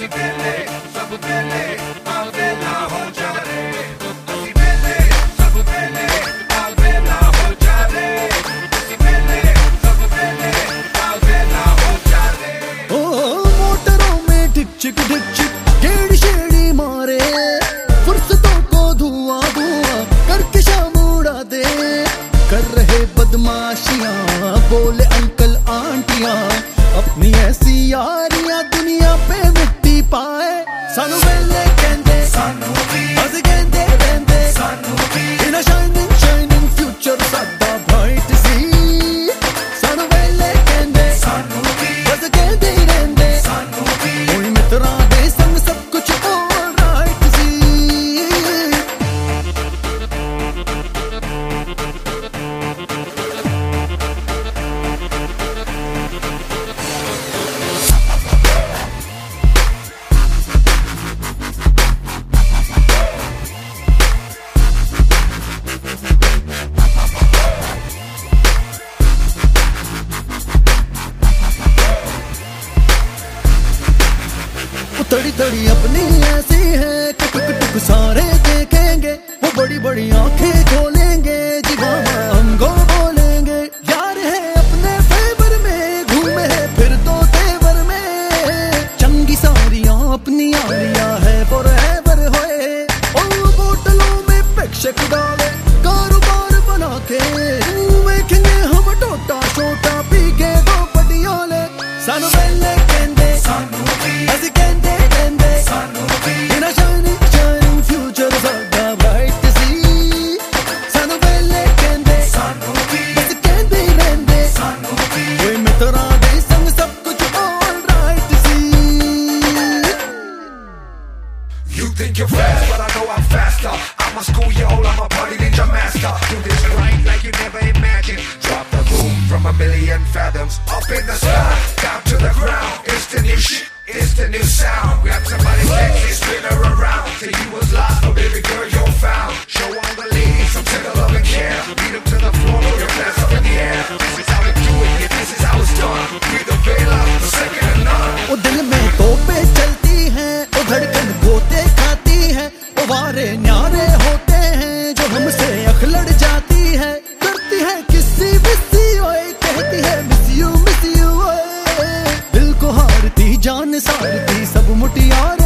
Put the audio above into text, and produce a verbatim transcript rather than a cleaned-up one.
ਅਸੀਂ ਵੇਲੇ ਸਭ ਵੇਲੇ ਆ ਵੇਲਾ ਹੋ ਜਾਵੇ ਅਸੀਂ ਵੇਲੇ ਸਭ ਵੇਲੇ ਆ ਵੇਲਾ ਹੋ ਜਾਵੇ ਅਸੀਂ ਵੇਲੇ ਸਭ ਵੇਲੇ आ वेला हो जावे ओ मोटरों में ढिक चिक ढिक चिक गेड़ी शेड़ी मारे फुर्सतों को धुआं धुआं करके शाम उड़ा दे कर रहे बदमाशियां बोले अंकल आंटियां अपनी ऐसी यारियां दुनिया पे मिट्टी पाए सानू वेले कहंदे सानू भी अस कहंदे रहंदे सानू भी in a shining shining future साडा ब्राइट सी सानू वेले कहंदे सानू भी बस कहंदे ही रहंदे सानू भी कोई मित्रां दे संग सब कुछ ऑलराइट सी तड़ी तड़ी अपनी ऐसी है कि टुक टुक सारे देखेंगे वो बड़ी बड़ी आंखें खोलेंगे जीवाना हमको बोलेंगे यार है अपने फेवर में घूमे है फिर तो तेवर में चंगी सारियां अपनी आलिया है फॉरएवर होए और बोतलों में पैक्शक डाले कारोबार बना के देखेंगे हम टोटा छोटा पी के दो पटियाले सानू वेले कहंदे सानू भी अस कहंदे सानू भी In a shining, shining future साडा bright सी सानू वेले कहंदे सानू भी बस कहंदे ही रहंदे सानू भी कोई मित्रां दे संग सब कुछ ऑलराइट सी You think you're fast, but I know I'm faster. I'm a schoolyard, I'm a party ninja master. Do this right like you never imagined. Drop the boom from a million fathoms. Up in the sky, down to the ground. It's the new shit, it's the new sound. Grab somebody's neck and spin her around. Till you was lost, but baby girl, you're found. Show all the ladies some tender love and care. Beat them to the floor, throw your glass up in the air. This is how we do it, yeah, this is how it's done. We the Vela, the second to none. ओ दिल में तोपे चलती हैं ओ धड़कन गोते खाती है ओ वारे न्यारे होते हैं जो हमसे अखलड़ जाती है करती है किसी बिस्सी ओए कहती है मिस यू मिस यू ओए दिल को हारती जान सारती सब मुटियार